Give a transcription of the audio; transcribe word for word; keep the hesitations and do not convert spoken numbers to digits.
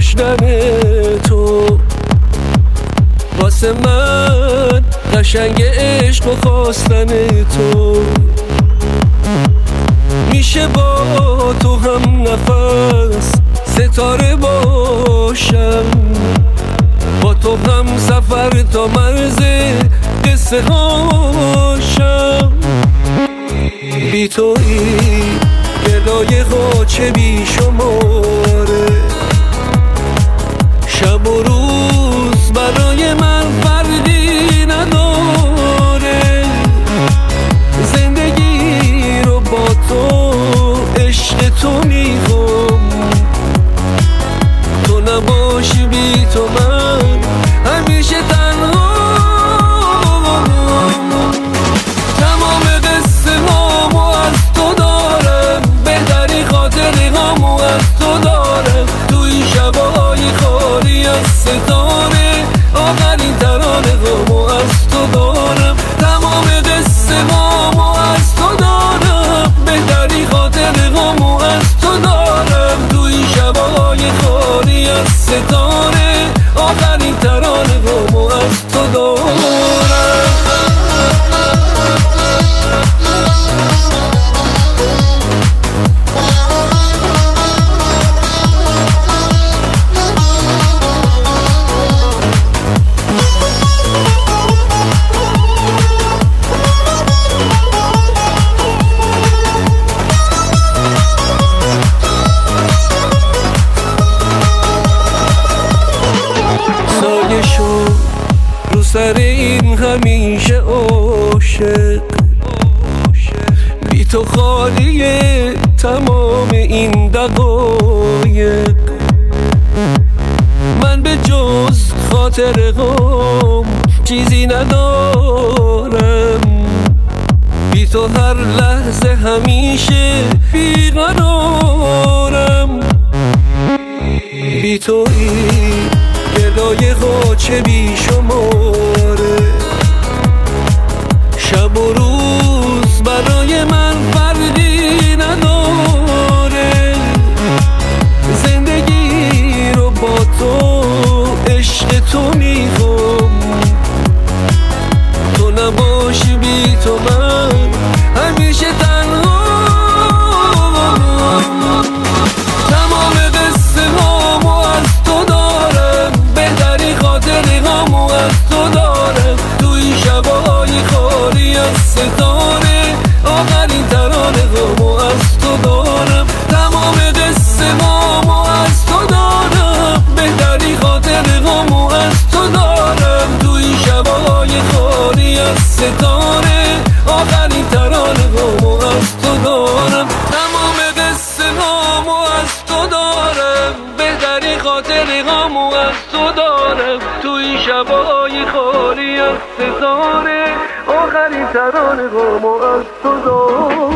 داشتن تو واسه من قشنگ عشق و خواستن تو. میشه با تو هم نفس ستاره باشم، با تو هم سفر تا مرز قصه هاشم. بی تویی گدای غاچه بی شماره، شب و روز برای من فرقی نداره. زندگی رو با تو عشق تو میخوام، تو نباشی بی تو من همیشه تنها. تمام قصه هامو از تو دارم، بهتری خاطری هامو از تو دارم. توی شبای خالی از ستاره، آخرین ترانه هامو از تو دارم. تمام قصه هامو از تو دارم، بهتری خاطری هامو از تو دارم. توی شبای خالی از ستاره، آخرین ترانه هامو از تو دارم. سایه شو رو سر این همیشه عاشق، بی تو خالیه تمام این دقایق. من به جز خاطره هم چیزی ندارم، بی تو هر لحظه همیشه بیقرارم. بی تویی گدای غاچه بی شماره، شب و روز برای من فرقی نداره. زندگی رو با تو عشق تو میخوام، تو نباشی بی تو من همیشه تنها. تمام قصه هامو از تو دارم، بهتری خاطری هامو از تو دارم. توی شبای خالی از ستاره، آخرین ترانه هامو از تو دارم. تمام قصه هامو از تو دارم، بهتری خاطری هامو از تو دارم. توی شبای خالی از ستاره، آخرین ترانه هامو از تو دارم. تمام قصه هامو از تو دارم، بهتری خاطری هامو از تو دارم. توی شبای خالی از ستاره، آخرین ترانه هامو از تو دارم.